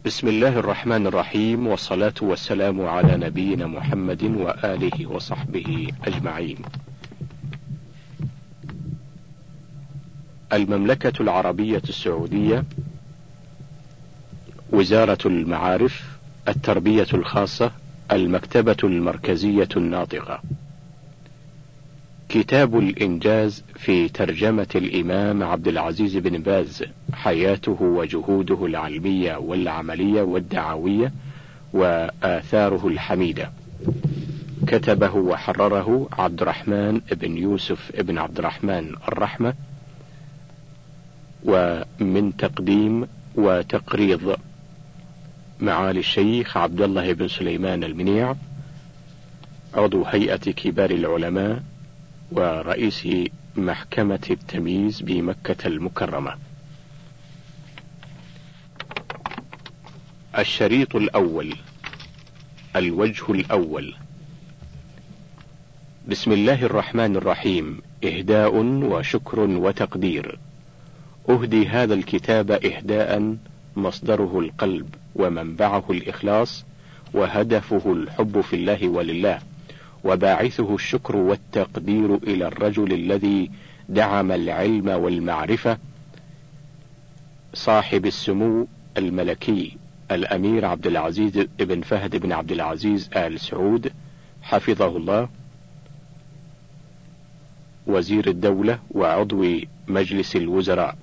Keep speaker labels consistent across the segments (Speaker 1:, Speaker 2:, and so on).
Speaker 1: بسم الله الرحمن الرحيم، والصلاة والسلام على نبينا محمد وآله وصحبه أجمعين. المملكة العربية السعودية، وزارة المعارف، التربية الخاصة، المكتبة المركزية الناطقة. كتاب الإنجاز في ترجمة الإمام عبد العزيز بن باز، حياته وجهوده العلمية والعملية والدعوية وآثاره الحميدة. كتبه وحرره عبد الرحمن بن يوسف بن عبد الرحمن الرحمة، ومن تقديم وتقريض معالي الشيخ عبد الله بن سليمان المنيع، عضو هيئة كبار العلماء ورئيس محكمة التمييز بمكة المكرمة. الشريط الأول، الوجه الأول. بسم الله الرحمن الرحيم. إهداء وشكر وتقدير. أهدي هذا الكتاب إهداء مصدره القلب ومنبعه الإخلاص وهدفه الحب في الله ولله، وباعثه الشكر والتقدير إلى الرجل الذي دعم العلم والمعرفة، صاحب السمو الملكي الأمير عبد العزيز بن فهد بن عبد العزيز آل سعود حفظه الله، وزير الدولة وعضو مجلس الوزراء.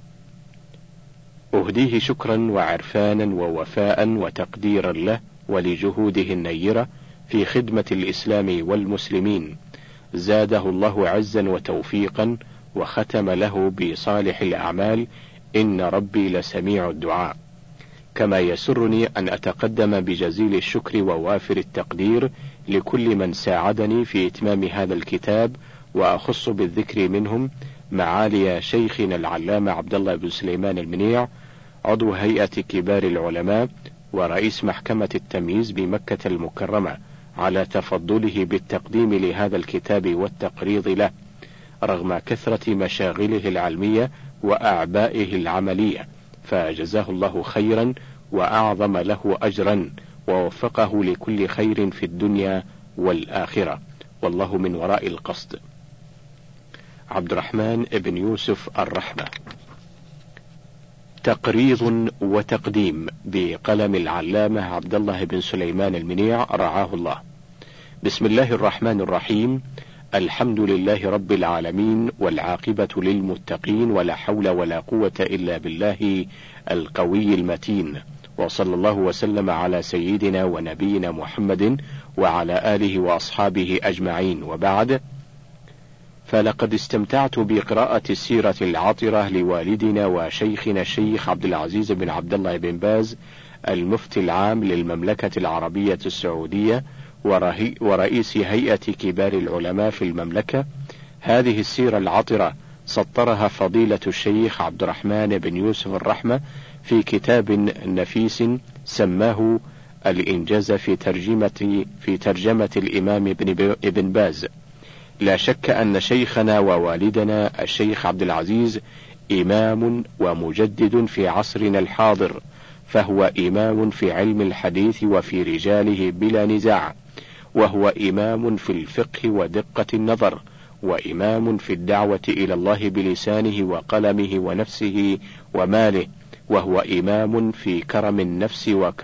Speaker 1: أهديه شكرا وعرفانا ووفاء وتقديرا له ولجهوده النيرة في خدمة الإسلام والمسلمين، زاده الله عزا وتوفيقا، وختم له بصالح الأعمال، إن ربي لسميع الدعاء. كما يسرني أن أتقدم بجزيل الشكر ووافر التقدير لكل من ساعدني في إتمام هذا الكتاب، وأخص بالذكر منهم معالي شيخنا العلامة عبد الله بن سليمان المنيع، عضو هيئة كبار العلماء ورئيس محكمة التمييز بمكة المكرمة، على تفضله بالتقديم لهذا الكتاب والتقريض له رغم كثرة مشاغله العلمية وأعبائه العملية، فجزاه الله خيرا وأعظم له أجرا، ووفقه لكل خير في الدنيا والآخرة، والله من وراء القصد. عبد الرحمن بن يوسف الرحمة. تقريض وتقديم بقلم العلامة عبد الله بن سليمان المنيع رعاه الله. بسم الله الرحمن الرحيم. الحمد لله رب العالمين، والعاقبة للمتقين، ولا حول ولا قوة إلا بالله القوي المتين، وصلى الله وسلم على سيدنا ونبينا محمد وعلى آله وأصحابه أجمعين، وبعد، فلقد استمتعت بقراءة السيرة العطرة لوالدنا وشيخنا الشيخ عبد العزيز بن عبد الله بن باز، المفتي العام للمملكة العربية السعودية ورئيس هيئة كبار العلماء في المملكة. هذه السيرة العطرة سطرها فضيلة الشيخ عبد الرحمن بن يوسف الرحمة في كتاب نفيس سماه الإنجاز في ترجمة الإمام ابن باز. لا شك أن شيخنا ووالدنا الشيخ عبد العزيز إمام ومجدد في عصرنا الحاضر، فهو إمام في علم الحديث وفي رجاله بلا نزاع، وهو إمام في الفقه ودقة النظر، وإمام في الدعوة إلى الله بلسانه وقلمه ونفسه وماله، وهو إمام في كرم النفس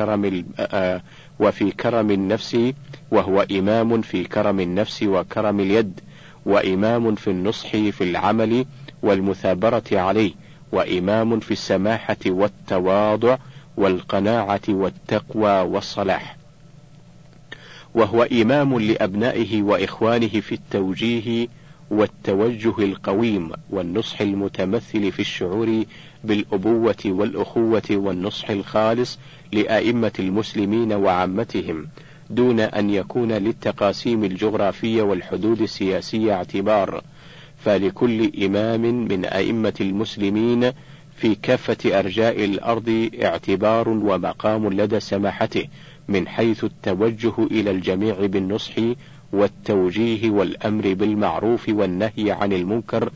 Speaker 1: وهو إمام في كرم النفس وكرم اليد، وإمام في النصح في العمل والمثابرة عليه، وإمام في السماحة والتواضع والقناعة والتقوى والصلاح، وهو إمام لأبنائه وإخوانه في التوجيه والتوجه القويم والنصح المتمثل في الشعور بالأبوة والأخوة والنصح الخالص لأئمة المسلمين وعامتهم، دون أن يكون للتقاسيم الجغرافية والحدود السياسية اعتبار، فلكل إمام من أئمة المسلمين في كافة أرجاء الأرض اعتبار ومقام لدى سماحته، من حيث التوجه إلى الجميع بالنصح والتوجيه والأمر بالمعروف والنهي عن المنكر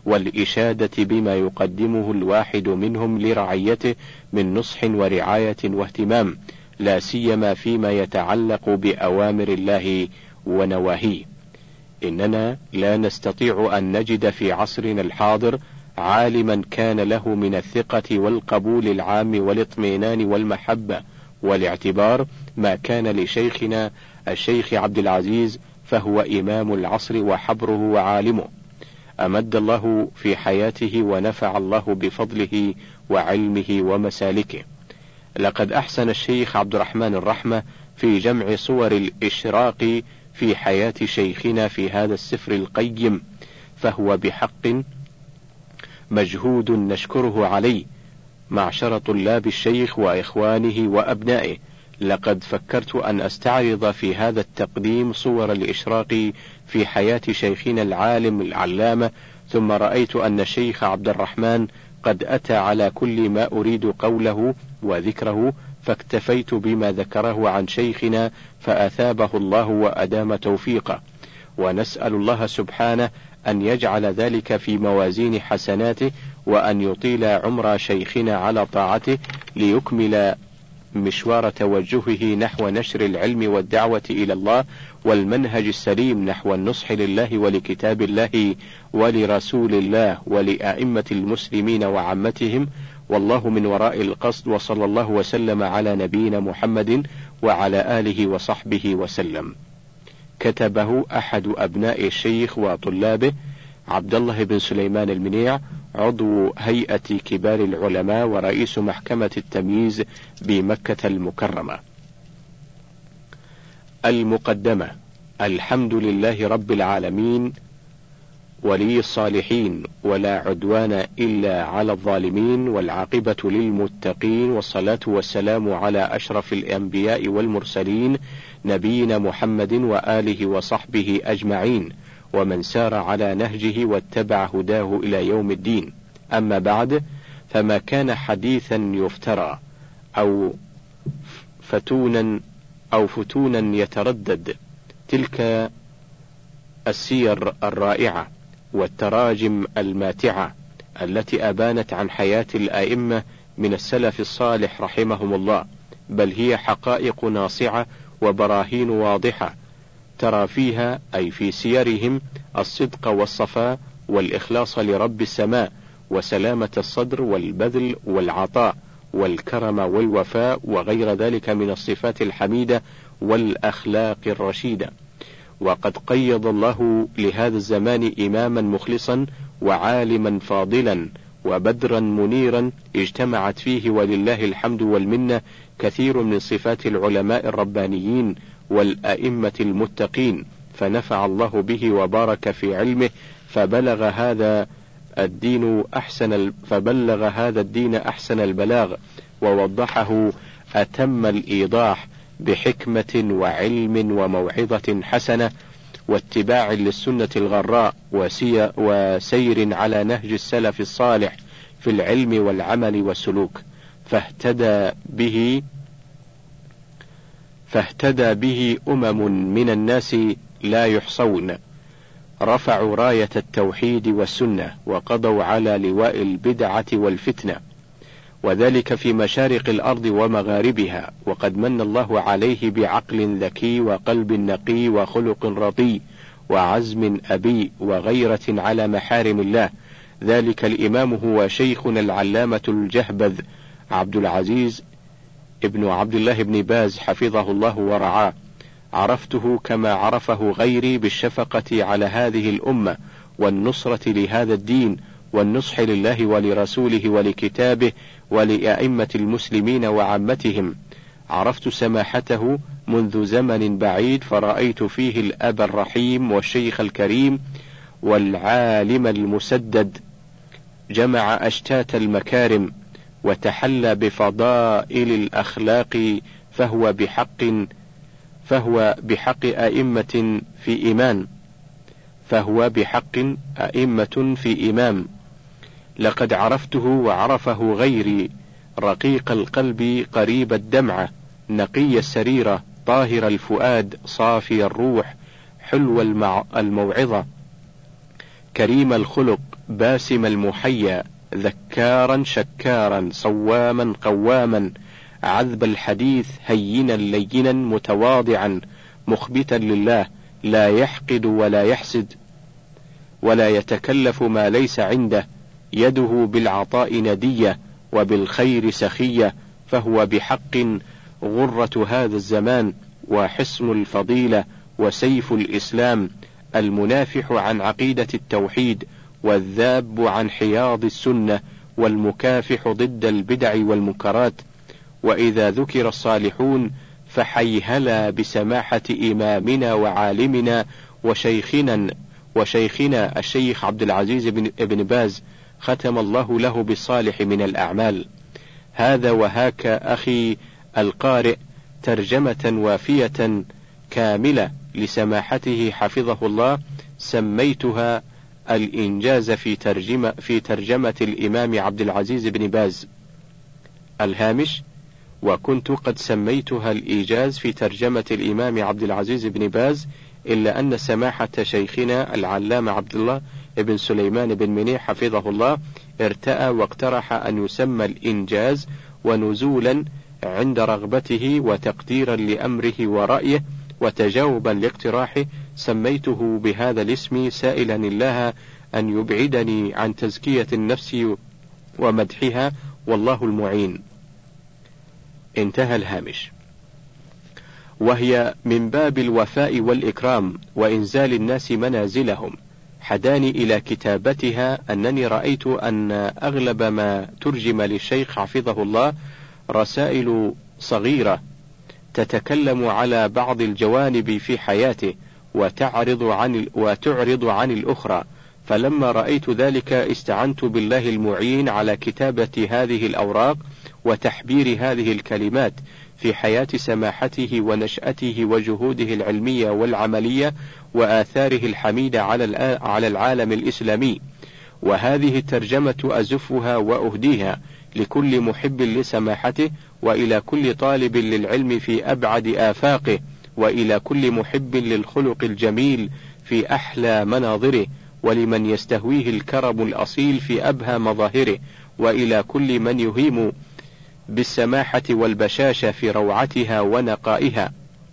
Speaker 1: والإشادة بما يقدمه الواحد منهم لرعيته من نصح ورعاية واهتمام، لا سيما فيما يتعلق بأوامر الله ونواهيه. إننا لا نستطيع أن نجد في عصرنا الحاضر عالما كان له من الثقة والقبول العام والاطمئنان والمحبة والاعتبار ما كان لشيخنا الشيخ عبد العزيز، فهو إمام العصر وحبره وعالمه، أمد الله في حياته ونفع الله بفضله وعلمه ومسالكه. لقد أحسن الشيخ عبد الرحمن الرحمة في جمع صور الإشراق في حياة شيخنا في هذا السفر القيم، فهو بحق مجهود نشكره عليه معشر طلاب الشيخ وإخوانه وأبنائه. لقد فكرت أن أستعرض في هذا التقديم صور الإشراق في حياة شيخنا العالم العلامة، ثم رأيت أن الشيخ عبد الرحمن قد أتى على كل ما أريد قوله وذكره، فاكتفيت بما ذكره عن شيخنا فأثابه الله وأدام توفيقه، ونسأل الله سبحانه أن يجعل ذلك في موازين حسناته، وأن يطيل عمر شيخنا على طاعته ليكمل مشوار توجهه نحو نشر العلم والدعوة إلى الله والمنهج السليم نحو النصح لله ولكتاب الله ولرسول الله ولأئمة المسلمين وعامتهم، والله من وراء القصد، وصلى الله وسلم على نبينا محمد وعلى آله وصحبه وسلم. كتبه أحد أبناء الشيخ وطلابه، عبد الله بن سليمان المنيع، عضو هيئة كبار العلماء ورئيس محكمة التمييز بمكة المكرمة. المقدمة. الحمد لله رب العالمين ولي الصالحين، ولا عدوان إلا على الظالمين، والعاقبة للمتقين، والصلاة والسلام على أشرف الأنبياء والمرسلين نبينا محمد وآله وصحبه أجمعين، ومن سار على نهجه واتبع هداه إلى يوم الدين. أما بعد، فما كان حديثا يفترى أو فتونا يتردد، تلك السير الرائعة والتراجم الماتعة التي أبانت عن حياة الأئمة من السلف الصالح رحمهم الله، بل هي حقائق ناصعة وبراهين واضحة، ترى فيها أي في سيرهم الصدق والصفاء والإخلاص لرب السماء، وسلامة الصدر والبذل والعطاء والكرم والوفاء وغير ذلك من الصفات الحميدة والأخلاق الرشيدة. وقد قيض الله لهذا الزمان إماما مخلصا وعالما فاضلا وبدرا منيرا اجتمعت فيه ولله الحمد والمنة كثير من صفات العلماء الربانيين والأئمة المتقين، فنفع الله به وبارك في علمه، فبلغ هذا الدين أحسن البلاغ، ووضحه أتم الإيضاح بحكمة وعلم وموعظة حسنة واتباع للسنة الغراء وسير على نهج السلف الصالح في العلم والعمل والسلوك، فاهتدى به أمم من الناس لا يحصون، رفعوا راية التوحيد والسنة وقضوا على لواء البدعة والفتنة، وذلك في مشارق الأرض ومغاربها. وقد من الله عليه بعقل ذكي وقلب نقي وخلق رضي وعزم أبي وغيرة على محارم الله. ذلك الإمام هو شيخنا العلامة الجهبذ عبد العزيز ابن عبد الله بن باز حفظه الله ورعاه. عرفته كما عرفه غيري بالشفقة على هذه الأمة والنصرة لهذا الدين والنصح لله ولرسوله ولكتابه ولأئمة المسلمين وعامتهم. عرفت سماحته منذ زمن بعيد، فرأيت فيه الأب الرحيم والشيخ الكريم والعالم المسدد، جمع أشتات المكارم وتحلى بفضائل الأخلاق، فهو بحق أئمة في إمام. لقد عرفته وعرفه غيري، رقيق القلب قريب الدمعة، نقي السريرة طاهر الفؤاد صافي الروح، حلو الموعظة كريم الخلق باسم المحيا، ذكارا شكارا، صواما قواما، عذب الحديث، هينا لينا، متواضعا، مخبتا لله، لا يحقد ولا يحسد، ولا يتكلف ما ليس عنده، يده بالعطاء ندية، وبالخير سخية، فهو بحق غرة هذا الزمان، وحصن الفضيلة، وسيف الإسلام، المنافح عن عقيدة التوحيد، والذاب عن حياض السنة، والمكافح ضد البدع والمنكرات. وإذا ذكر الصالحون فحيهلا بسماحة إمامنا وعالمنا وشيخنا الشيخ عبد العزيز بن باز، ختم الله له بالصالح من الأعمال. هذا وهاك أخي القارئ ترجمة وافية كاملة لسماحته حفظه الله، سميتها الإنجاز في ترجمة الإمام عبد العزيز بن باز. الهامش: وكنت قد سميتها الإيجاز في ترجمة الإمام عبد العزيز بن باز، إلا أن سماحة شيخنا العلامة عبد الله بن سليمان بن منيع حفظه الله ارتأى واقترح أن يسمى الإنجاز، ونزولا عند رغبته وتقديرا لأمره ورأيه وتجاوبا لاقتراحه سميته بهذا الاسم، سائلا الله أن يبعدني عن تزكية النفس ومدحها، والله المعين. انتهى الهامش. وهي من باب الوفاء والإكرام وإنزال الناس منازلهم. حداني إلى كتابتها أنني رأيت أن أغلب ما ترجم للشيخ حفظه الله رسائل صغيرة تتكلم على بعض الجوانب في حياته وتعرض عن الأخرى، فلما رأيت ذلك استعنت بالله المعين على كتابة هذه الأوراق وتحبير هذه الكلمات في حياة سماحته ونشأته وجهوده العلمية والعملية وآثاره الحميدة على العالم الإسلامي. وهذه الترجمة أزفها وأهديها لكل محب لسماحته، وإلى كل طالب للعلم في أبعد آفاقه، وإلى كل محب للخلق الجميل في أحلى مناظره، ولمن يستهويه الكرم الأصيل في أبهى مظاهره، وإلى كل من يهيم بالسماحة والبشاشة في روعتها ونقائها،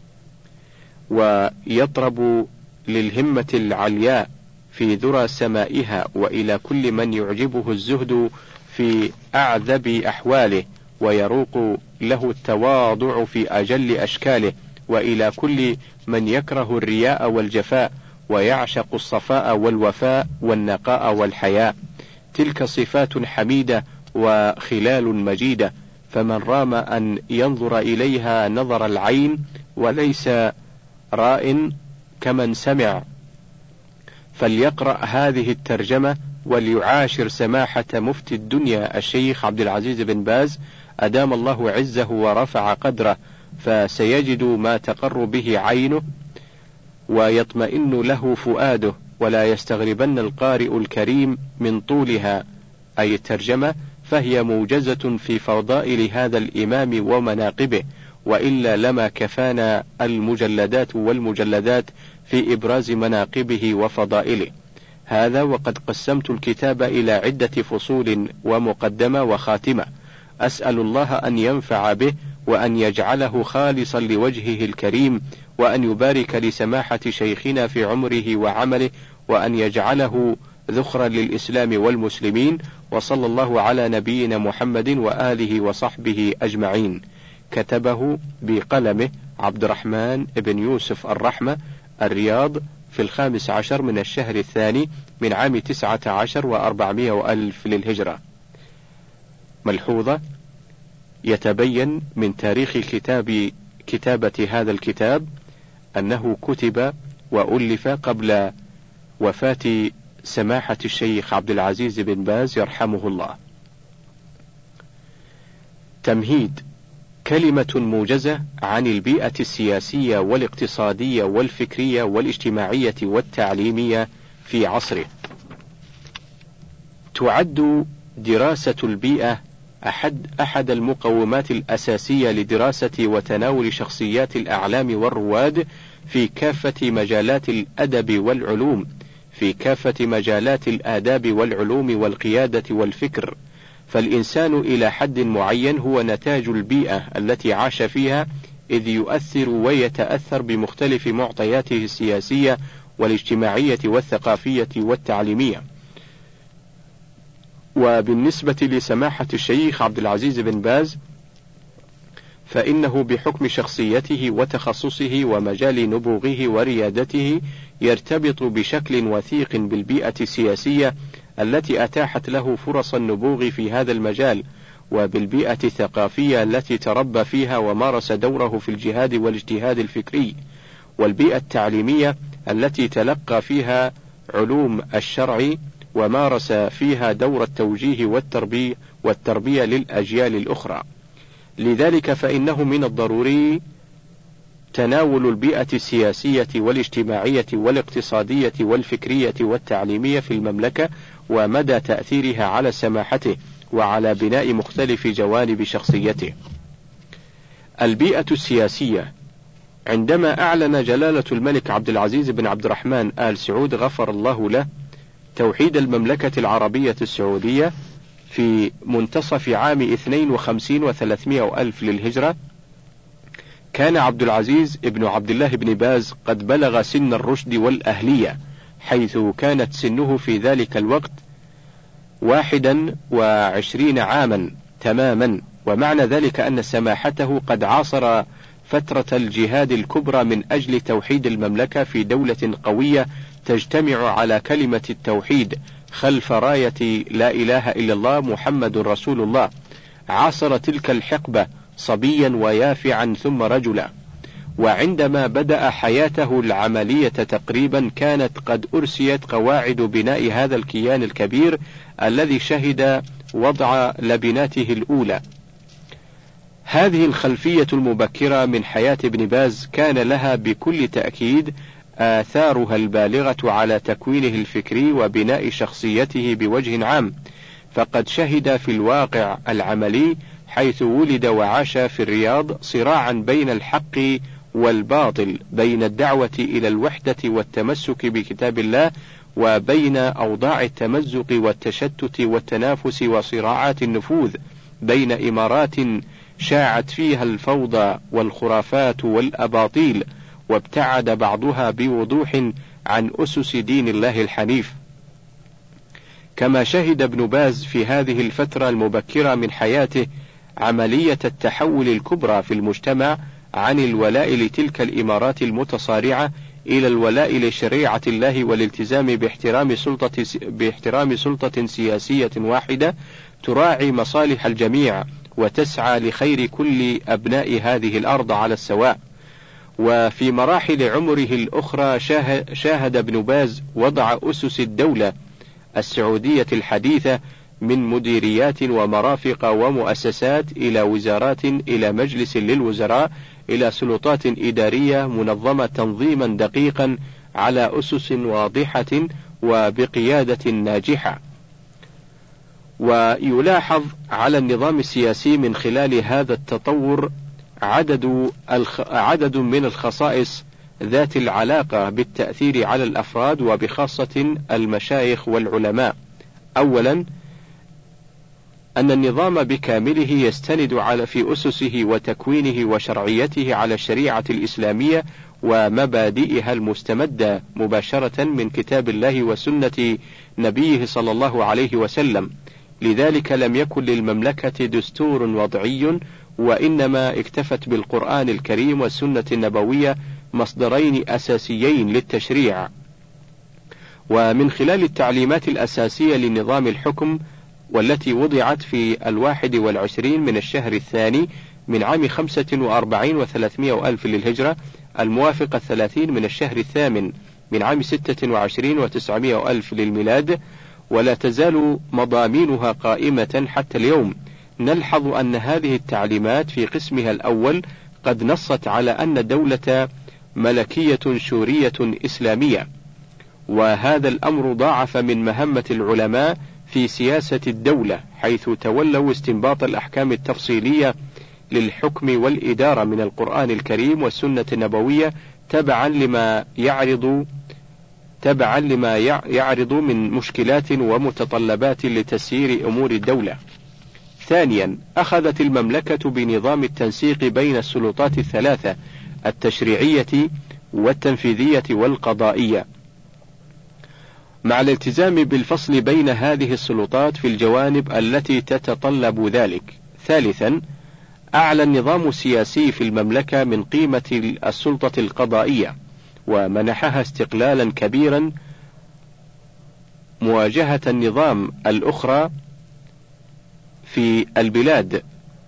Speaker 1: ويطرب للهمة العلياء في ذرى سمائها، وإلى كل من يعجبه الزهد في أعذب أحواله، ويروق له التواضع في أجل أشكاله، وإلى كل من يكره الرياء والجفاء ويعشق الصفاء والوفاء والنقاء والحياء. تلك صفات حميدة وخلال مجيدة، فمن رام أن ينظر إليها نظر العين وليس راء كمن سمع، فليقرأ هذه الترجمة وليعاشر سماحة مفتي الدنيا الشيخ عبد العزيز بن باز أدام الله عزه ورفع قدره، فسيجد ما تقر به عينه ويطمئن له فؤاده، ولا يستغربن القارئ الكريم من طولها، أي الترجمة، فهي موجزة في فضائل هذا الإمام ومناقبه، وإلا لما كفانا المجلدات والمجلدات في إبراز مناقبه وفضائله. هذا وقد قسمت الكتاب إلى عدة فصول ومقدمة وخاتمة، أسأل الله أن ينفع به وأن يجعله خالصا لوجهه الكريم، وأن يبارك لسماحة شيخنا في عمره وعمله، وأن يجعله ذخرا للإسلام والمسلمين، وصلى الله على نبينا محمد وآله وصحبه أجمعين. كتبه بقلمه عبد الرحمن بن يوسف الرحمة، الرياض، في 15 من الشهر الثاني من عام 19 و400 للهجرة. ملحوظة: يتبين من تاريخ كتابة هذا الكتاب أنه كتب وألف قبل وفاة سماحة الشيخ عبد العزيز بن باز يرحمه الله. تمهيد: كلمة موجزة عن البيئة السياسية والاقتصادية والفكرية والاجتماعية والتعليمية في عصره. تعد دراسة البيئة أحد المقومات الأساسية لدراسة وتناول شخصيات الأعلام والرواد في كافة مجالات الأدب والعلوم، في كافة مجالات الآداب والعلوم والقيادة والفكر، فالإنسان إلى حد معين هو نتاج البيئة التي عاش فيها، إذ يؤثر ويتأثر بمختلف معطياته السياسية والاجتماعية والثقافية والتعليمية. وبالنسبة لسماحة الشيخ عبد العزيز بن باز، فإنه بحكم شخصيته وتخصصه ومجال نبوغه وريادته يرتبط بشكل وثيق بالبيئة السياسية التي أتاحت له فرص النبوغ في هذا المجال، وبالبيئة الثقافية التي تربى فيها ومارس دوره في الجهاد والاجتهاد الفكري، والبيئة التعليمية التي تلقى فيها علوم الشرع ومارس فيها دور التوجيه والتربية للأجيال الأخرى. لذلك فإنه من الضروري تناول البيئة السياسية والاجتماعية والاقتصادية والفكرية والتعليمية في المملكة ومدى تأثيرها على سماحته وعلى بناء مختلف جوانب شخصيته. البيئة السياسية. عندما أعلن جلالة الملك عبد العزيز بن عبد الرحمن آل سعود غفر الله له توحيد المملكة العربية السعودية في منتصف عام 52 و300 ألف للهجرة، كان عبد العزيز ابن عبد الله بن باز قد بلغ سن الرشد والأهلية، حيث كانت سنه في ذلك الوقت 21 عاما تماما، ومعنى ذلك أن سماحته قد عاصر فترة الجهاد الكبرى من أجل توحيد المملكة في دولة قوية تجتمع على كلمة التوحيد خلف راية لا إله إلا الله محمد رسول الله. عاصر تلك الحقبة صبيا ويافعا ثم رجلا، وعندما بدأ حياته العملية تقريبا كانت قد أرسيت قواعد بناء هذا الكيان الكبير الذي شهد وضع لبناته الأولى. هذه الخلفية المبكرة من حياة ابن باز كان لها بكل تأكيد آثارها البالغة على تكوينه الفكري وبناء شخصيته بوجه عام، فقد شهد في الواقع العملي حيث ولد وعاش في الرياض صراعا بين الحق والباطل، بين الدعوة إلى الوحدة والتمسك بكتاب الله، وبين أوضاع التمزق والتشتت والتنافس وصراعات النفوذ بين إمارات شاعت فيها الفوضى والخرافات والأباطيل، وابتعد بعضها بوضوح عن أسس دين الله الحنيف. كما شهد ابن باز في هذه الفترة المبكرة من حياته عملية التحول الكبرى في المجتمع عن الولاء لتلك الإمارات المتصارعة إلى الولاء لشريعة الله والالتزام باحترام سلطة سياسية واحدة تراعي مصالح الجميع وتسعى لخير كل أبناء هذه الأرض على السواء. وفي مراحل عمره الأخرى شاهد ابن باز وضع أسس الدولة السعودية الحديثة من مديريات ومرافق ومؤسسات إلى وزارات إلى مجلس للوزراء إلى سلطات إدارية منظمة تنظيما دقيقا على أسس واضحة وبقيادة ناجحة. ويلاحظ على النظام السياسي من خلال هذا التطور عدد من الخصائص ذات العلاقة بالتأثير على الأفراد وبخاصة المشايخ والعلماء. أولا، أن النظام بكامله يستند في أسسه وتكوينه وشرعيته على الشريعة الإسلامية ومبادئها المستمدة مباشرة من كتاب الله وسنة نبيه صلى الله عليه وسلم. لذلك لم يكن للمملكة دستور وضعي، وإنما اكتفت بالقرآن الكريم والسنة النبوية مصدرين أساسيين للتشريع. ومن خلال التعليمات الأساسية لنظام الحكم والتي وضعت في 21 من الشهر الثاني من عام 45 و300 ألف للهجرة، الموافق 30 من الشهر الثامن من عام 26 و900 ألف للميلاد، ولا تزال مضامينها قائمة حتى اليوم. نلحظ أن هذه التعليمات في قسمها الأول قد نصت على أن الدولة ملكية شورية إسلامية، وهذا الأمر ضاعف من مهمة العلماء في سياسة الدولة، حيث تولوا استنباط الأحكام التفصيلية للحكم والإدارة من القرآن الكريم والسنة النبوية تبعا لما يعرض تبعا لما يعرض من مشكلات ومتطلبات لتسيير أمور الدولة. ثانيا، أخذت المملكة بنظام التنسيق بين السلطات الثلاثة التشريعية والتنفيذية والقضائية، مع الالتزام بالفصل بين هذه السلطات في الجوانب التي تتطلب ذلك. ثالثا، أعلى النظام السياسي في المملكة من قيمة السلطة القضائية، ومنحها استقلالا كبيرا مواجهة النظام الأخرى في البلاد.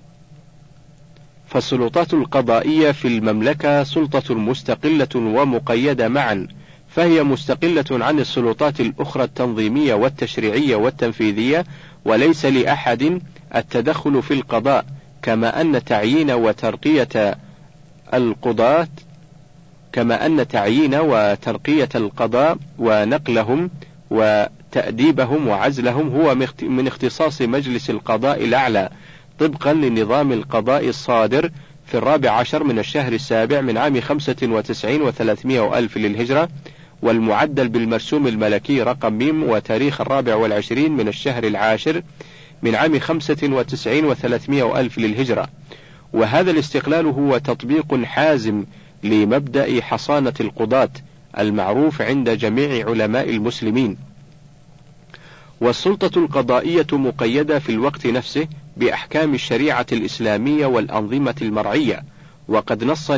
Speaker 1: فالسلطات القضائية في المملكة سلطة مستقلة ومقيدة معا، فهي مستقلة عن السلطات الأخرى التنظيمية والتشريعية والتنفيذية، وليس لأحد التدخل في القضاء، كما أن تعيين وترقية القضاء ونقلهم وتأديبهم وعزلهم هو من اختصاص مجلس القضاء الأعلى، طبقا لنظام القضاء الصادر في 14 من الشهر السابع من عام 95 و300 ألف للهجرة، والمعدل بالمرسوم الملكي رقم ميم وتاريخ 24 من الشهر العاشر من عام 95 و300 ألف للهجرة. وهذا الاستقلال هو تطبيق حازم لمبدأ حصانة القضاة المعروف عند جميع علماء المسلمين. والسلطة القضائية مقيدة في الوقت نفسه بأحكام الشريعة الإسلامية والأنظمة المرعية، وقد نص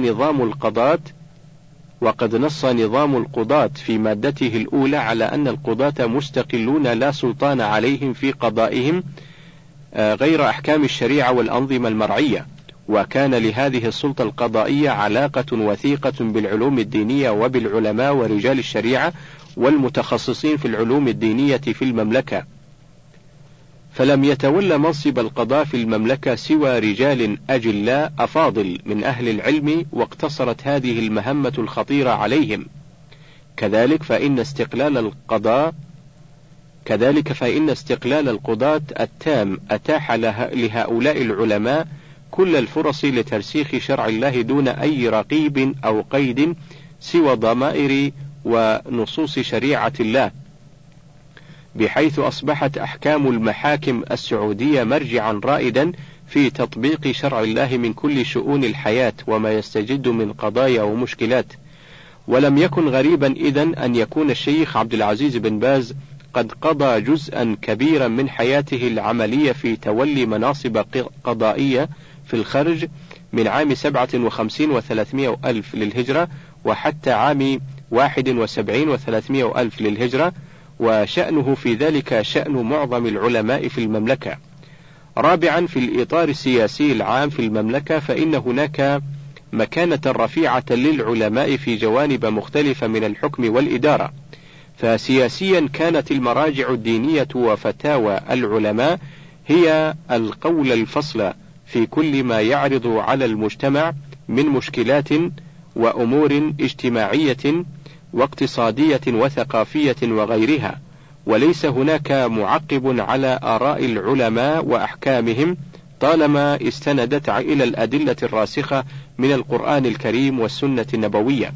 Speaker 1: نظام القضاة في مادته الأولى على أن القضاة مستقلون لا سلطان عليهم في قضائهم غير أحكام الشريعة والأنظمة المرعية. وكان لهذه السلطة القضائية علاقة وثيقة بالعلوم الدينية وبالعلماء ورجال الشريعة والمتخصصين في العلوم الدينية في المملكة، فلم يتولى منصب القضاء في المملكة سوى رجال أجلاء أفاضل من أهل العلم، واقتصرت هذه المهمة الخطيرة عليهم. كذلك فإن استقلال القضاة التام أتاح لهؤلاء العلماء كل الفرص لترسيخ شرع الله دون أي رقيب أو قيد سوى ضمائر ونصوص شريعة الله، بحيث أصبحت أحكام المحاكم السعودية مرجعا رائدا في تطبيق شرع الله من كل شؤون الحياة وما يستجد من قضايا ومشكلات. ولم يكن غريبا إذن أن يكون الشيخ عبد العزيز بن باز قد قضى جزءا كبيرا من حياته العملية في تولي مناصب قضائية في الخرج من عام 57 و300 ألف للهجرة وحتى عام 71 و300 ألف للهجرة، وشأنه في ذلك شأن معظم العلماء في المملكة. رابعا، في الإطار السياسي العام في المملكة فإن هناك مكانة رفيعة للعلماء في جوانب مختلفة من الحكم والإدارة. فسياسيا كانت المراجع الدينية وفتاوى العلماء هي القول الفصل في كل ما يعرض على المجتمع من مشكلات وأمور اجتماعية واقتصادية وثقافية وغيرها، وليس هناك معقب على آراء العلماء وأحكامهم طالما استندت إلى الأدلة الراسخة من القرآن الكريم والسنة النبوية.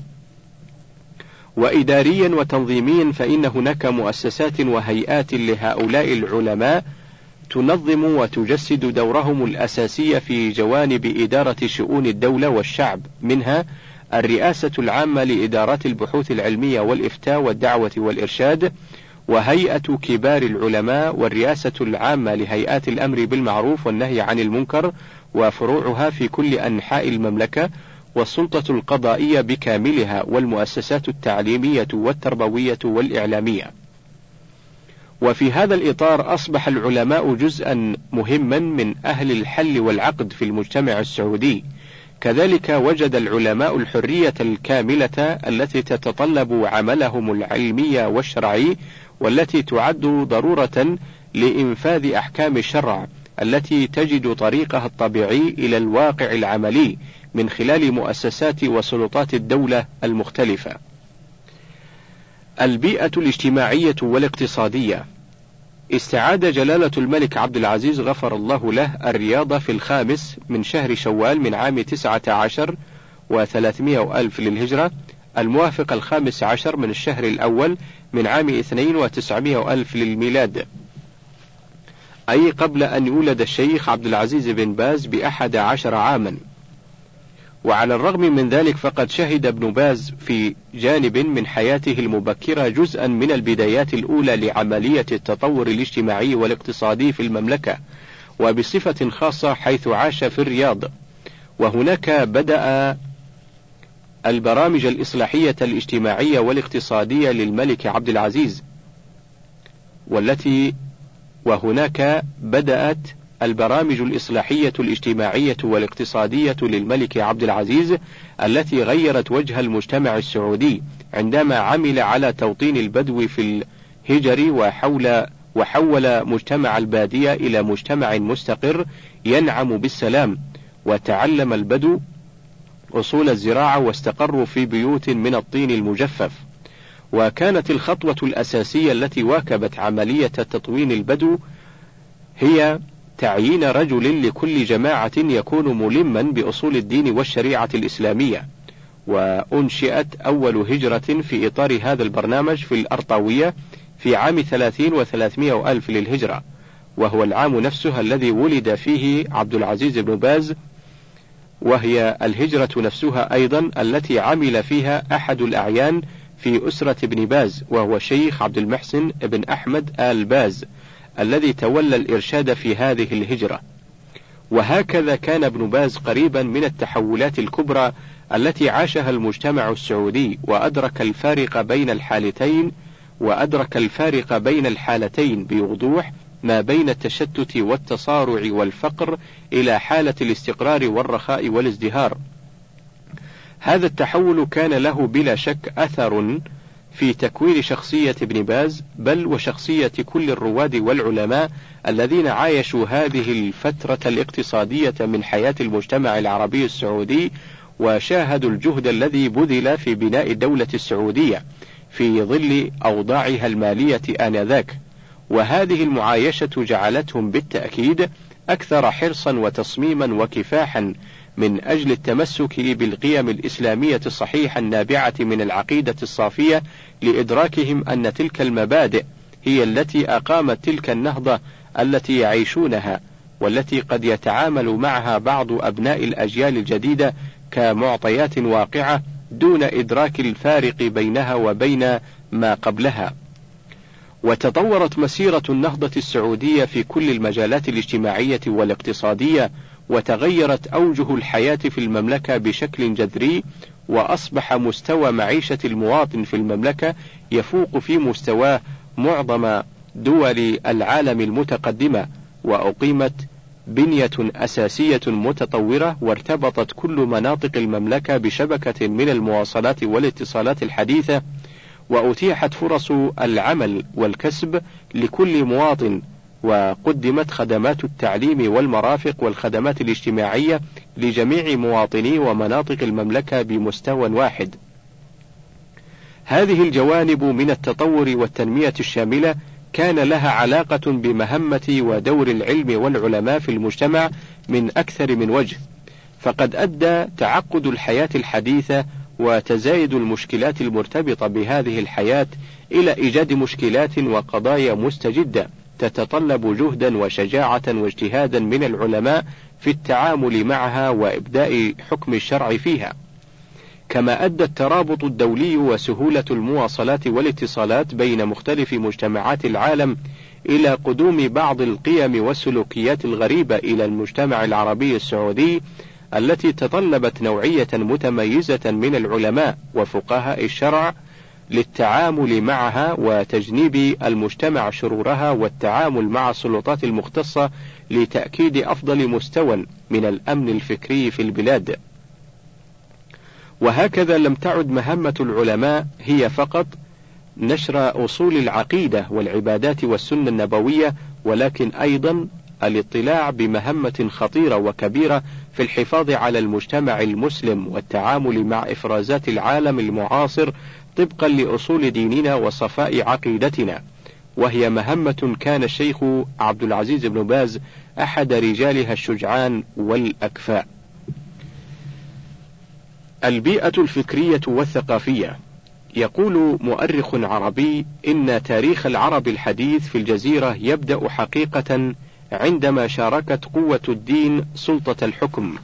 Speaker 1: وإداريا وتنظيميا فإن هناك مؤسسات وهيئات لهؤلاء العلماء تنظم وتجسد دورهم الأساسي في جوانب إدارة شؤون الدولة والشعب، منها الرئاسة العامة لإدارات البحوث العلمية والإفتاء والدعوة والإرشاد، وهيئة كبار العلماء، والرئاسة العامة لهيئات الأمر بالمعروف والنهي عن المنكر وفروعها في كل أنحاء المملكة، والسلطة القضائية بكاملها، والمؤسسات التعليمية والتربوية والإعلامية. وفي هذا الإطار أصبح العلماء جزءا مهما من أهل الحل والعقد في المجتمع السعودي. كذلك وجد العلماء الحرية الكاملة التي تتطلب عملهم العلمي والشرعي، والتي تعد ضرورة لإنفاذ أحكام الشرع التي تجد طريقها الطبيعي إلى الواقع العملي من خلال مؤسسات وسلطات الدولة المختلفة. البيئة الاجتماعية والاقتصادية. استعاد جلالة الملك عبد العزيز غفر الله له الرياض في 5 من شهر شوال من عام 19 و300 ألف للهجرة الموافق 15 من الشهر الأول من عام 9200 للميلاد، أي قبل أن يولد الشيخ عبد العزيز بن باز ب11 عاما. وعلى الرغم من ذلك فقد شهد ابن باز في جانب من حياته المبكرة جزءا من البدايات الأولى لعملية التطور الاجتماعي والاقتصادي في المملكة، وبصفة خاصة حيث عاش في الرياض، وهناك بدأ البرامج الإصلاحية الاجتماعية والاقتصادية للملك عبد العزيز، وهناك بدأت البرامج الإصلاحية الاجتماعية والاقتصادية للملك عبد العزيز التي غيرت وجه المجتمع السعودي عندما عمل على توطين البدو في الهجر وحول مجتمع البادية إلى مجتمع مستقر ينعم بالسلام، وتعلم البدو أصول الزراعة واستقروا في بيوت من الطين المجفف. وكانت الخطوة الأساسية التي واكبت عملية تطوين البدو هي تعيين رجل لكل جماعة يكون ملما بأصول الدين والشريعة الإسلامية، وأنشئت أول هجرة في إطار هذا البرنامج في الأرطاوية في عام 30 و300 ألف للهجرة، وهو العام نفسه الذي ولد فيه عبد العزيز بن باز، وهي الهجرة نفسها أيضا التي عمل فيها أحد الأعيان في أسرة ابن باز، وهو الشيخ عبد المحسن بن أحمد آل باز الذي تولى الإرشاد في هذه الهجرة. وهكذا كان ابن باز قريبا من التحولات الكبرى التي عاشها المجتمع السعودي، وأدرك الفارق بين الحالتين بوضوح، ما بين التشتت والتصارع والفقر إلى حالة الاستقرار والرخاء والازدهار. هذا التحول كان له بلا شك أثر في تكوين شخصية ابن باز، بل وشخصية كل الرواد والعلماء الذين عايشوا هذه الفترة الاقتصادية من حياة المجتمع العربي السعودي، وشاهدوا الجهد الذي بذل في بناء الدولة السعودية في ظل أوضاعها المالية آنذاك. وهذه المعايشة جعلتهم بالتأكيد أكثر حرصا وتصميما وكفاحا من أجل التمسك بالقيم الإسلامية الصحيحة النابعة من العقيدة الصافية، لإدراكهم أن تلك المبادئ هي التي أقامت تلك النهضة التي يعيشونها، والتي قد يتعامل معها بعض أبناء الأجيال الجديدة كمعطيات واقعة دون إدراك الفارق بينها وبين ما قبلها. وتطورت مسيرة النهضة السعودية في كل المجالات الاجتماعية والاقتصادية، وتغيرت أوجه الحياة في المملكة بشكل جذري، وأصبح مستوى معيشة المواطن في المملكة يفوق في مستواه معظم دول العالم المتقدمة، وأقيمت بنية أساسية متطورة، وارتبطت كل مناطق المملكة بشبكة من المواصلات والاتصالات الحديثة، وأتيحت فرص العمل والكسب لكل مواطن، وقدمت خدمات التعليم والمرافق والخدمات الاجتماعية لجميع مواطني ومناطق المملكة بمستوى واحد. هذه الجوانب من التطور والتنمية الشاملة كان لها علاقة بمهمة ودور العلم والعلماء في المجتمع من أكثر من وجه، فقد أدى تعقد الحياة الحديثة وتزايد المشكلات المرتبطة بهذه الحياة إلى إيجاد مشكلات وقضايا مستجدة تتطلب جهدا وشجاعة واجتهادا من العلماء في التعامل معها وإبداء حكم الشرع فيها. كما أدى الترابط الدولي وسهولة المواصلات والاتصالات بين مختلف مجتمعات العالم إلى قدوم بعض القيم والسلوكيات الغريبة إلى المجتمع العربي السعودي، التي تطلبت نوعية متميزة من العلماء وفقهاء الشرع للتعامل معها وتجنيب المجتمع شرورها، والتعامل مع السلطات المختصة لتأكيد أفضل مستوى من الأمن الفكري في البلاد. وهكذا لم تعد مهمة العلماء هي فقط نشر أصول العقيدة والعبادات والسنة النبوية، ولكن أيضا الاطلاع بمهمة خطيرة وكبيرة في الحفاظ على المجتمع المسلم والتعامل مع إفرازات العالم المعاصر طبقا لأصول ديننا وصفاء عقيدتنا، وهي مهمة كان الشيخ عبد العزيز بن باز أحد رجالها الشجعان والأكفاء. البيئة الفكرية والثقافية. يقول مؤرخ عربي إن تاريخ العرب الحديث في الجزيرة يبدأ حقيقة عندما شاركت قوة الدين سلطة الحكم،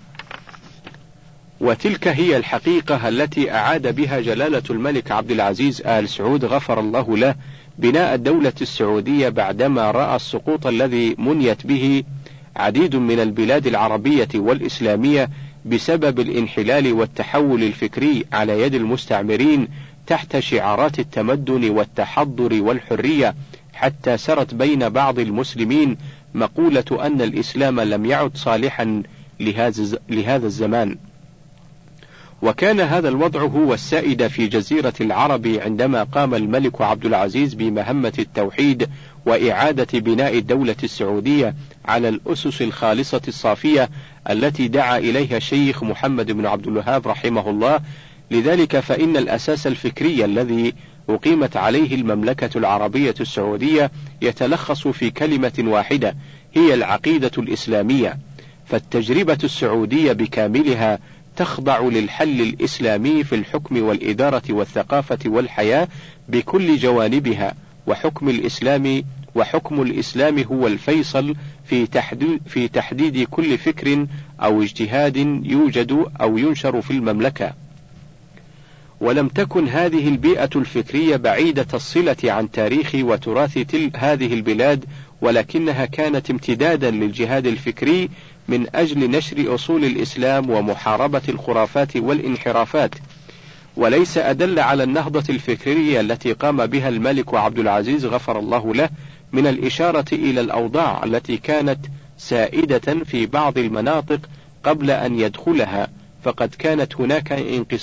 Speaker 1: وتلك هي الحقيقة التي أعاد بها جلالة الملك عبد العزيز آل سعود غفر الله له بناء الدولة السعودية، بعدما رأى السقوط الذي منيت به عديد من البلاد العربية والإسلامية بسبب الانحلال والتحول الفكري على يد المستعمرين تحت شعارات التمدن والتحضر والحرية، حتى سرت بين بعض المسلمين مقولة أن الإسلام لم يعد صالحا لهذا الزمان. وكان هذا الوضع هو السائد في جزيرة العرب عندما قام الملك عبد العزيز بمهمة التوحيد وإعادة بناء الدولة السعودية على الأسس الخالصة الصافية التي دعا إليها الشيخ محمد بن عبد الوهاب رحمه الله. لذلك فإن الأساس الفكري الذي أقيمت عليه المملكة العربية السعودية يتلخص في كلمة واحدة، هي العقيدة الإسلامية. فالتجربة السعودية بكاملها تخضع للحل الإسلامي في الحكم والإدارة والثقافة والحياة بكل جوانبها، وحكم الإسلام هو الفيصل في تحديد كل فكر أو اجتهاد يوجد أو ينشر في المملكة. ولم تكن هذه البيئة الفكرية بعيدة الصلة عن تاريخ وتراث هذه البلاد، ولكنها كانت امتدادا للجهاد الفكري من أجل نشر أصول الإسلام ومحاربة الخرافات والانحرافات. وليس أدل على النهضة الفكرية التي قام بها الملك عبد العزيز غفر الله له من الإشارة إلى الأوضاع التي كانت سائدة في بعض المناطق قبل أن يدخلها، فقد كانت هناك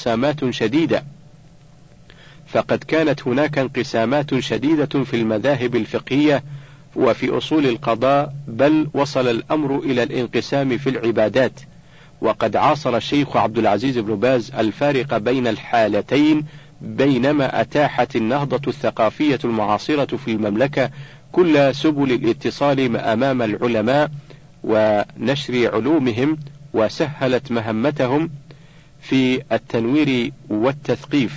Speaker 1: انقسامات شديدة في المذاهب الفقهية وفي أصول القضاء، بل وصل الأمر إلى الانقسام في العبادات. وقد عاصر الشيخ عبد العزيز بن باز الفارق بين الحالتين، بينما أتاحت النهضة الثقافية المعاصرة في المملكة كل سبل الاتصال أمام العلماء ونشر علومهم، وسهلت مهمتهم في التنوير والتثقيف.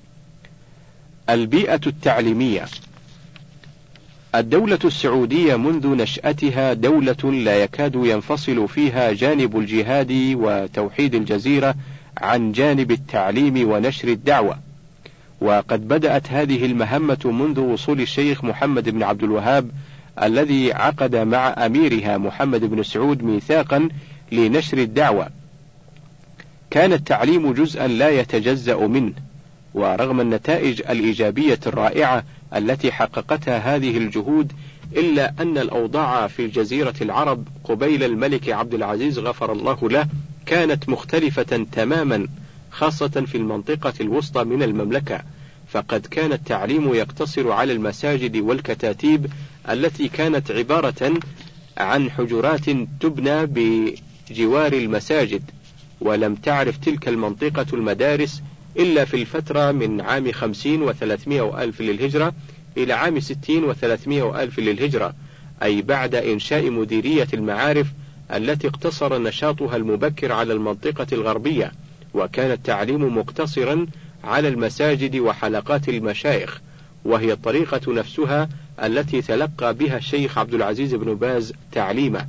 Speaker 1: البيئة التعليمية. الدولة السعودية منذ نشأتها دولة لا يكاد ينفصل فيها جانب الجهاد وتوحيد الجزيرة عن جانب التعليم ونشر الدعوة. وقد بدأت هذه المهمة منذ وصول الشيخ محمد بن عبد الوهاب الذي عقد مع أميرها محمد بن سعود ميثاقا لنشر الدعوة. كان التعليم جزءا لا يتجزأ منه، ورغم النتائج الإيجابية الرائعة التي حققتها هذه الجهود، إلا أن الأوضاع في جزيرة العرب قبيل الملك عبد العزيز غفر الله له كانت مختلفة تماما، خاصة في المنطقة الوسطى من المملكة، فقد كان التعليم يقتصر على المساجد والكتاتيب التي كانت عبارة عن حجرات تبنى بجوار المساجد، ولم تعرف تلك المنطقة المدارس إلا في الفترة من عام 50 و300 ألف للهجرة إلى عام 60 و300 ألف للهجرة، أي بعد إنشاء مديرية المعارف التي اقتصر نشاطها المبكر على المنطقة الغربية، وكان التعليم مقتصرا على المساجد وحلقات المشايخ، وهي الطريقة نفسها التي تلقى بها الشيخ عبد العزيز بن باز تعليمه.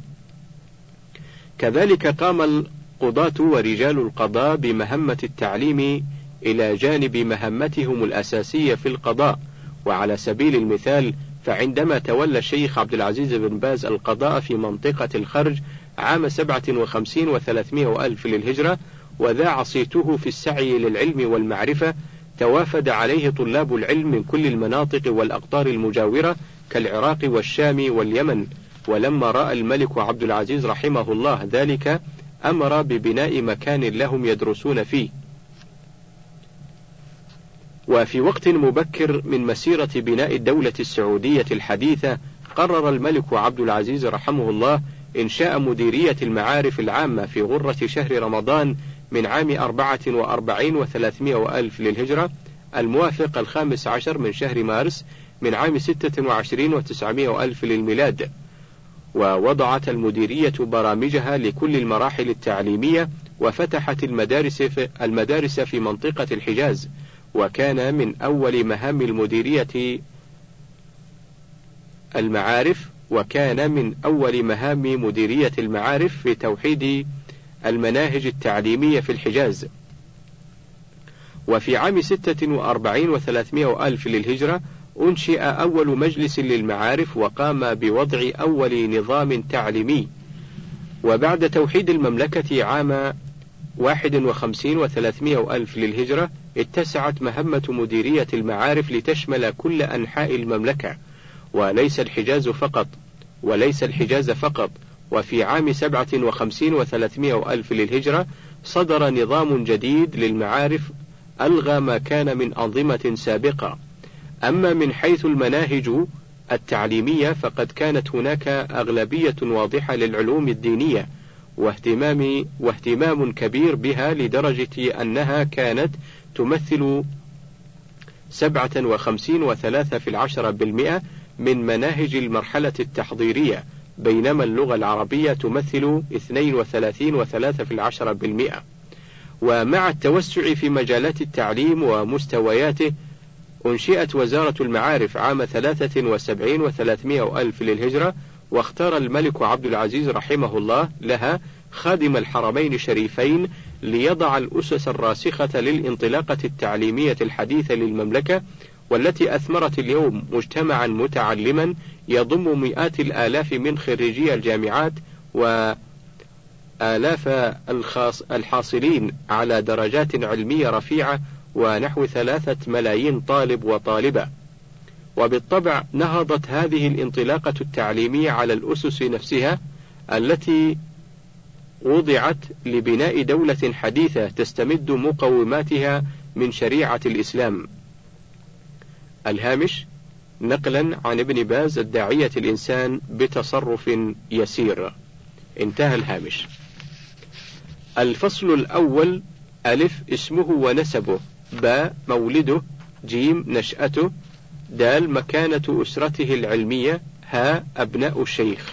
Speaker 1: كذلك قام القضاة ورجال القضاء بمهمة التعليم إلى جانب مهمتهم الأساسية في القضاء. وعلى سبيل المثال، فعندما تولى الشيخ عبد العزيز بن باز القضاء في منطقة الخرج عام 57 و300 ألف للهجرة، وذاع صيته في السعي للعلم والمعرفة، توافد عليه طلاب العلم من كل المناطق والأقطار المجاورة كالعراق والشام واليمن. ولما رأى الملك عبد العزيز رحمه الله ذلك، أمر ببناء مكان لهم يدرسون فيه. وفي وقت مبكر من مسيرة بناء الدولة السعودية الحديثة، قرر الملك عبد العزيز رحمه الله إنشاء مديرية المعارف العامة في غرة شهر رمضان من عام 44 و300 ألف للهجرة، الموافق 15 من شهر مارس من عام 26 و900 ألف للميلاد. ووضعت المديرية برامجها لكل المراحل التعليمية، وفتحت المدارس في منطقة الحجاز، وكان من أول مهام مديرية المعارف في توحيد المناهج التعليمية في الحجاز. وفي عام 46 و300 ألف للهجرة أنشئ أول مجلس للمعارف، وقام بوضع أول نظام تعليمي. وبعد توحيد المملكة عام 51 و300 ألف للهجرة اتسعت مهمة مديرية المعارف لتشمل كل أنحاء المملكة وليس الحجاز فقط. وفي عام 57 و300 ألف للهجرة صدر نظام جديد للمعارف ألغى ما كان من أنظمة سابقة. أما من حيث المناهج التعليمية فقد كانت هناك أغلبية واضحة للعلوم الدينية واهتمام كبير بها، لدرجة أنها كانت تمثل 57.3% من مناهج المرحلة التحضيرية، بينما اللغة العربية تمثل 32.3%. ومع التوسع في مجالات التعليم ومستوياته أنشئت وزارة المعارف عام 73 و300 ألف للهجرة، واختار الملك عبد العزيز رحمه الله لها خادم الحرمين الشريفين ليضع الأسس الراسخة للانطلاقة التعليمية الحديثة للمملكة، والتي أثمرت اليوم مجتمعا متعلما يضم مئات الآلاف من خريجي الجامعات وآلاف الحاصلين على درجات علمية رفيعة ونحو 3 ملايين طالب وطالبة. وبالطبع نهضت هذه الانطلاقة التعليمية على الأسس نفسها التي وضعت لبناء دولة حديثة تستمد مقوماتها من شريعة الإسلام. الهامش: نقلا عن ابن باز الداعية الإنسان بتصرف يسير. انتهى الهامش. الفصل الأول: ألف اسمه ونسبه، باء مولده، جيم نشأته، دال مكانة أسرته العلمية، هاء أبناء الشيخ.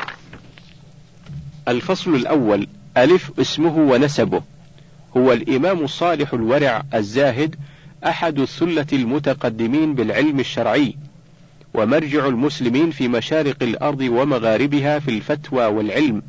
Speaker 1: الفصل الأول: ألف اسمه ونسبه. هو الإمام الصالح الورع الزاهد، أحد الثلة المتقدمين بالعلم الشرعي، ومرجع المسلمين في مشارق الأرض ومغاربها في الفتوى والعلم،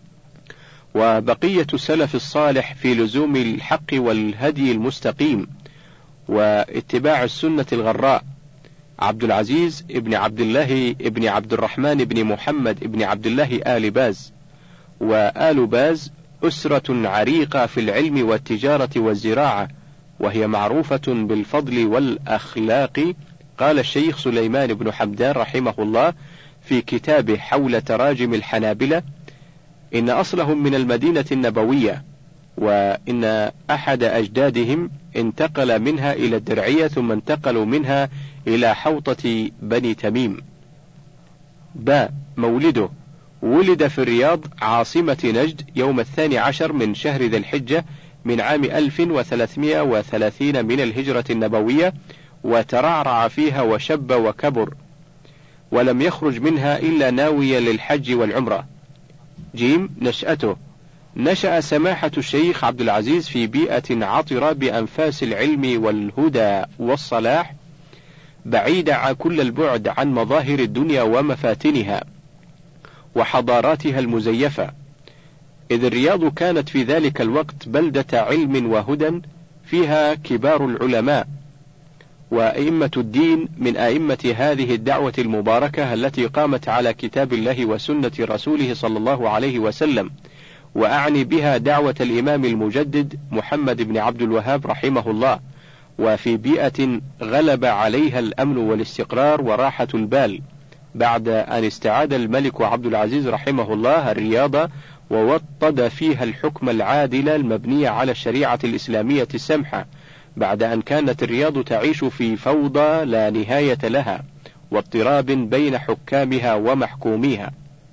Speaker 1: وبقية السلف الصالح في لزوم الحق والهدي المستقيم واتباع السنة الغراء. عبد العزيز ابن عبد الله ابن عبد الرحمن ابن محمد ابن عبد الله آل باز. وآل باز أسرة عريقة في العلم والتجارة والزراعة، وهي معروفة بالفضل والأخلاق. قال الشيخ سليمان بن حمدان رحمه الله في كتابه حول تراجم الحنابلة: إن أصلهم من المدينة النبوية، وإن أحد أجدادهم انتقل منها إلى الدرعية، ثم انتقلوا منها إلى حوطة بني تميم. باء مولده: ولد في الرياض عاصمة نجد يوم 12 من شهر ذي الحجة من عام 1330 من الهجرة النبوية، وترعرع فيها وشب وكبر، ولم يخرج منها إلا ناويا للحج والعمرة. جيم نشأته: نشأ سماحة الشيخ عبد العزيز في بيئة عطرة بأنفاس العلم والهدى والصلاح، بعيدة كل البعد عن مظاهر الدنيا ومفاتنها وحضاراتها المزيفة، إذ الرياض كانت في ذلك الوقت بلدة علم وهدى فيها كبار العلماء وأئمة الدين من أئمة هذه الدعوة المباركة التي قامت على كتاب الله وسنة رسوله صلى الله عليه وسلم، وأعني بها دعوة الإمام المجدد محمد بن عبد الوهاب رحمه الله، وفي بيئة غلب عليها الأمن والاستقرار وراحة البال، بعد أن استعاد الملك عبد العزيز رحمه الله الرياض ووطد فيها الحكم العادل المبني على الشريعة الإسلامية السمحة، بعد أن كانت الرياض تعيش في فوضى لا نهاية لها واضطراب بين حكامها ومحكوميها.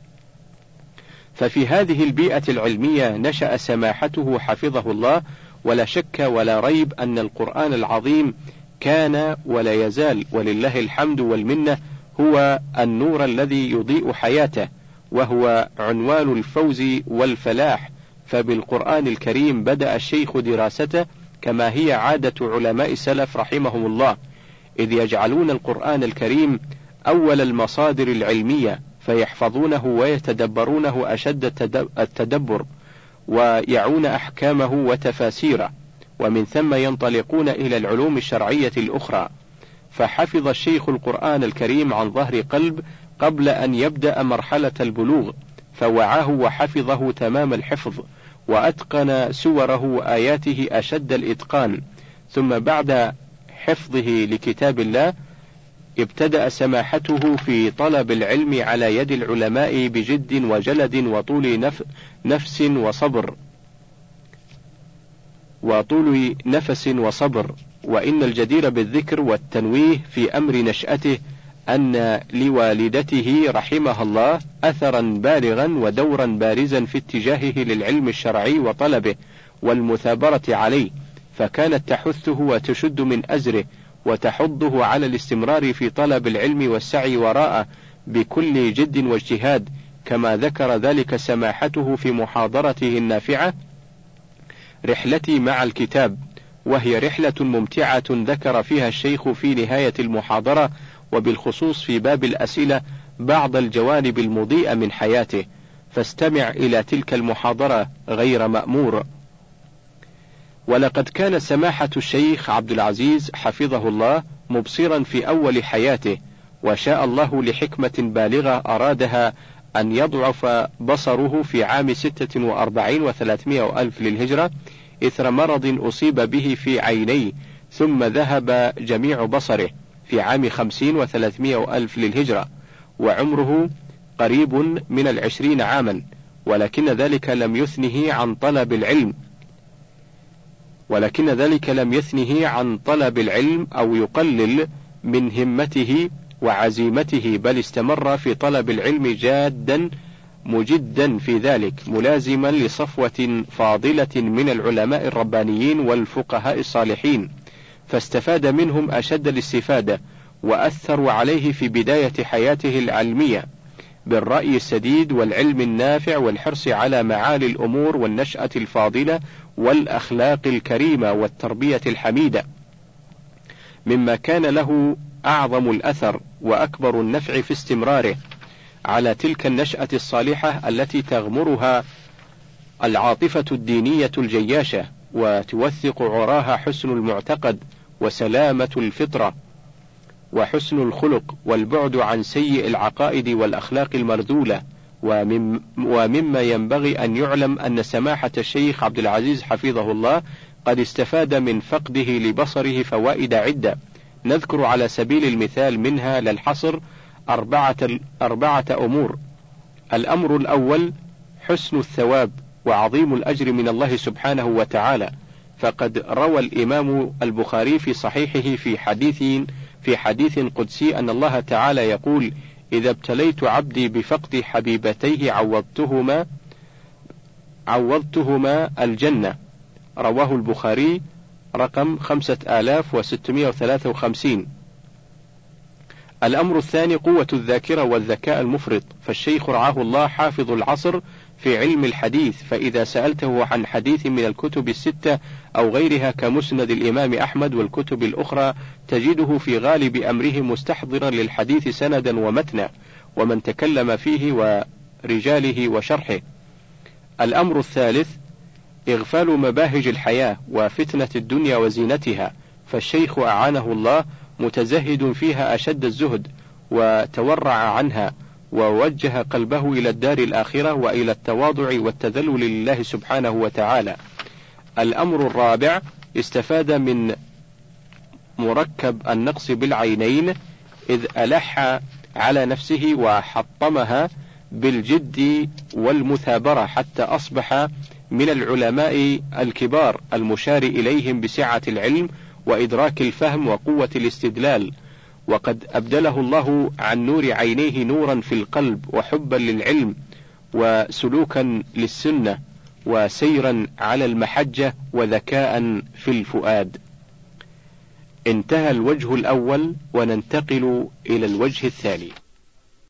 Speaker 1: ففي هذه البيئة العلمية نشأ سماحته حفظه الله، ولا شك ولا ريب أن القرآن العظيم كان ولا يزال ولله الحمد والمنة هو النور الذي يضيء حياته، وهو عنوان الفوز والفلاح، فبالقرآن الكريم بدأ الشيخ دراسته كما هي عادة علماء السلف رحمهم الله، إذ يجعلون القرآن الكريم أول المصادر العلمية، فيحفظونه ويتدبرونه أشد التدبر، ويعون أحكامه وتفاسيره، ومن ثم ينطلقون إلى العلوم الشرعية الأخرى. فحفظ الشيخ القرآن الكريم عن ظهر قلب قبل أن يبدأ مرحلة البلوغ، فوعاه وحفظه تمام الحفظ، وأتقن سوره وآياته أشد الإتقان. ثم بعد حفظه لكتاب الله ابتدأ سماحته في طلب العلم على يد العلماء بجد وجلد وطول نفس وصبر. وإن الجدير بالذكر والتنويه في أمر نشأته أن لوالدته رحمها الله أثرا بالغا ودورا بارزا في اتجاهه للعلم الشرعي وطلبه والمثابرة عليه، فكانت تحثه وتشد من أزره وتحضه على الاستمرار في طلب العلم والسعي وراءه بكل جد واجتهاد، كما ذكر ذلك سماحته في محاضرته النافعة رحلتي مع الكتاب، وهي رحلة ممتعة ذكر فيها الشيخ في نهاية المحاضرة وبالخصوص في باب الأسئلة بعض الجوانب المضيئة من حياته، فاستمع إلى تلك المحاضرة غير مأمور. ولقد كان سماحة الشيخ عبد العزيز حفظه الله مبصرا في أول حياته، وشاء الله لحكمة بالغة أرادها أن يضعف بصره في عام 46 و300 ألف للهجرة إثر مرض أصيب به في عينيه، ثم ذهب جميع بصره في عام 50 و300 ألف للهجرة، وعمره قريب من 20 عاما، ولكن ذلك لم يثنه عن طلب العلم أو يقلل من همته وعزيمته، بل استمر في طلب العلم جادا مجدا في ذلك، ملازما لصفوة فاضلة من العلماء الربانيين والفقهاء الصالحين، فاستفاد منهم أشد الاستفادة، وأثروا عليه في بداية حياته العلمية بالرأي السديد والعلم النافع والحرص على معالي الأمور والنشأة الفاضلة والأخلاق الكريمة والتربية الحميدة، مما كان له أعظم الأثر وأكبر النفع في استمراره على تلك النشأة الصالحة التي تغمرها العاطفة الدينية الجياشة، وتوثق عراها حسن المعتقد وسلامة الفطرة وحسن الخلق والبعد عن سيء العقائد والأخلاق المرذولة. ومما ينبغي أن يعلم أن سماحة الشيخ عبد العزيز حفظه الله قد استفاد من فقده لبصره فوائد عدة، نذكر على سبيل المثال منها للحصر أربعة أمور. الأمر الأول حسن الثواب وعظيم الأجر من الله سبحانه وتعالى، فقد روى الإمام البخاري في صحيحه في حديث قدسي أن الله تعالى يقول: إذا ابتليت عبدي بفقد حبيبتيه عوضتهما الجنة. رواه البخاري رقم 5653. الأمر الثاني قوة الذاكرة والذكاء المفرط، فالشيخ رعاه الله حافظ العصر في علم الحديث، فإذا سألته عن حديث من الكتب الستة أو غيرها كمسند الإمام أحمد والكتب الأخرى تجده في غالب أمره مستحضرا للحديث سندا ومتنا ومن تكلم فيه ورجاله وشرحه. الأمر الثالث إغفال مباهج الحياة وفتنة الدنيا وزينتها، فالشيخ أعانه الله متزهد فيها أشد الزهد وتورع عنها، ووجه قلبه إلى الدار الآخرة وإلى التواضع والتذلل لله سبحانه وتعالى. الأمر الرابع استفاد من مركب النقص بالعينين، إذ ألح على نفسه وحطمها بالجد والمثابرة حتى أصبح من العلماء الكبار المشار إليهم بسعة العلم وإدراك الفهم وقوة الاستدلال، وقد أبدله الله عن نور عينيه نورا في القلب وحبا للعلم وسلوكا للسنة وسيرا على المحجة وذكاء في الفؤاد. انتهى الوجه الأول، وننتقل إلى الوجه الثاني.